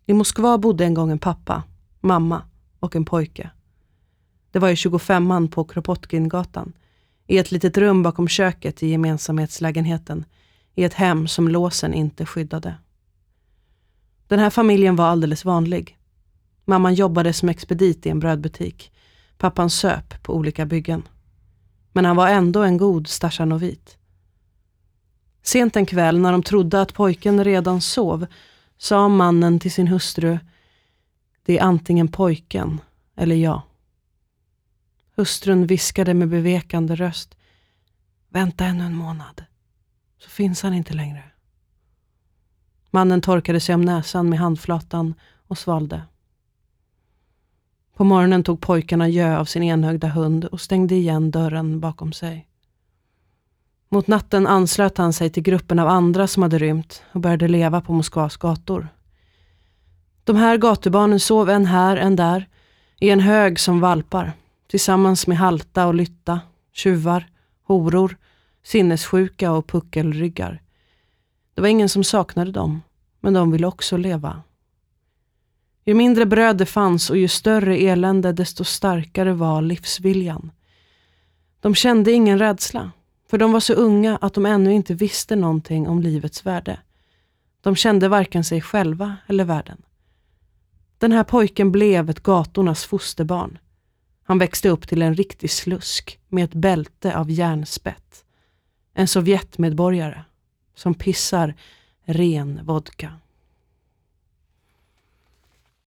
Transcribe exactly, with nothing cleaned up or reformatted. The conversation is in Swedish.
I Moskva bodde en gång en pappa, mamma och en pojke. Det var i tjugofemman på Kropotkingatan, i ett litet rum bakom köket i gemensamhetslägenheten, i ett hem som låsen inte skyddade. Den här familjen var alldeles vanlig. Mamman jobbade som expedit i en brödbutik. Pappan söp på olika byggen. Men han var ändå en god starsanovit. Sent en kväll när de trodde att pojken redan sov sa mannen till sin hustru: "Det är antingen pojken eller jag." Hustrun viskade med bevekande röst: "Vänta ännu en månad, så finns han inte längre." Mannen torkade sig om näsan med handflatan och svalde. På morgonen tog pojkarna jö av sin enhögda hund och stängde igen dörren bakom sig. Mot natten anslöt han sig till gruppen av andra som hade rymt och började leva på Moskvas gator. De här gatubarnen sov en här, en där, i en hög som valpar, tillsammans med halta och lytta, tjuvar, horor, sinnessjuka och puckelryggar. Det var ingen som saknade dem, men de ville också leva. Ju mindre bröd det fanns och ju större elände, desto starkare var livsviljan. De kände ingen rädsla, för de var så unga att de ännu inte visste någonting om livets värde. De kände varken sig själva eller världen. Den här pojken blev ett gatornas fosterbarn. Han växte upp till en riktig slusk med ett bälte av järnspett. En sovjetmedborgare som pissar ren vodka.